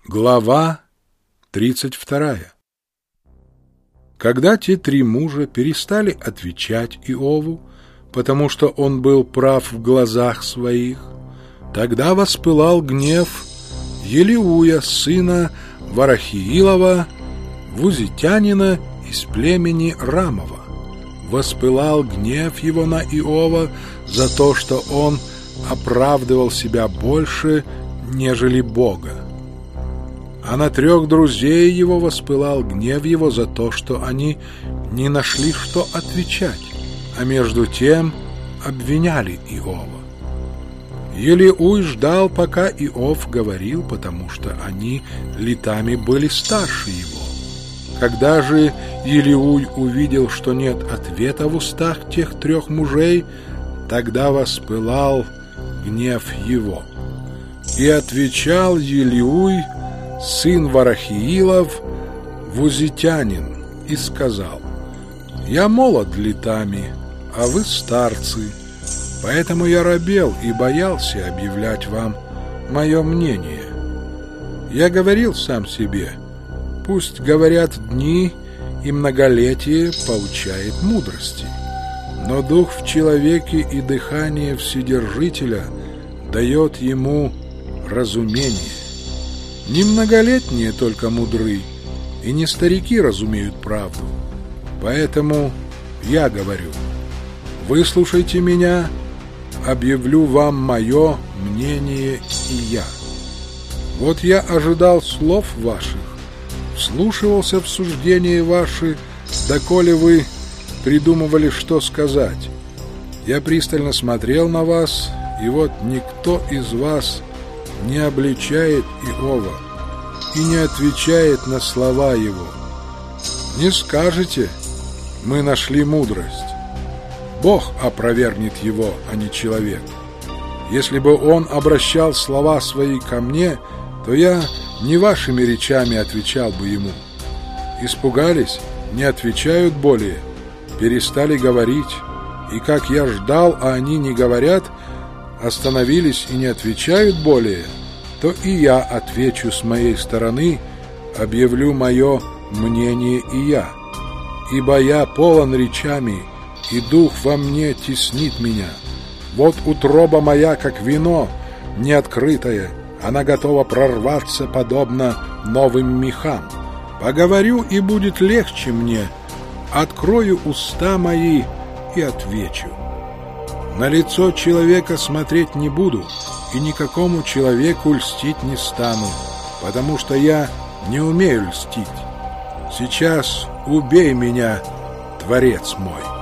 Глава 32. Когда те три мужа перестали отвечать Иову, потому что он был прав в глазах своих, тогда воспылал гнев Елиуя, сына Варахиилова, вузитянина из племени Рамова. Воспылал гнев его на Иова за то, что он оправдывал себя больше, нежели Бога. А на трех друзей его воспылал гнев его за то, что они не нашли, что отвечать, а между тем обвиняли Иова. Елиуй ждал, пока Иов говорил, потому что они летами были старше его. Когда же Елиуй увидел, что нет ответа в устах тех трех мужей, тогда воспылал гнев его. И отвечал Елиуй, сын Варахиилов, вузитянин, и сказал: «Я молод летами, а вы старцы, поэтому я робел и боялся объявлять вам мое мнение. Я говорил сам себе: пусть говорят дни, и многолетие поучает мудрости. Но дух в человеке и дыхание Вседержителя дает ему разумение. Не многолетние только мудры, и не старики разумеют правду. Поэтому я говорю: выслушайте меня, объявлю вам мое мнение и я. Вот я ожидал слов ваших, вслушивался в суждения ваши, доколе вы придумывали, что сказать. Я пристально смотрел на вас, и вот никто из вас не обличает Иова и не отвечает на слова его. Не скажете: мы нашли мудрость. Бог опровергнет его, а не человек. Если бы он обращал слова свои ко мне, то я не вашими речами отвечал бы ему. Испугались, не отвечают более, перестали говорить, и как я ждал, а они не говорят, остановились и не отвечают более, то и я отвечу с моей стороны, объявлю мое мнение и я. Ибо я полон речами, и дух во мне теснит меня. Вот утроба моя, как вино, неоткрытое, она готова прорваться, подобно новым мехам. Поговорю, и будет легче мне, открою уста мои и отвечу. На лицо человека смотреть не буду, и никакому человеку льстить не стану, потому что я не умею льстить. Сейчас убей меня, Творец мой».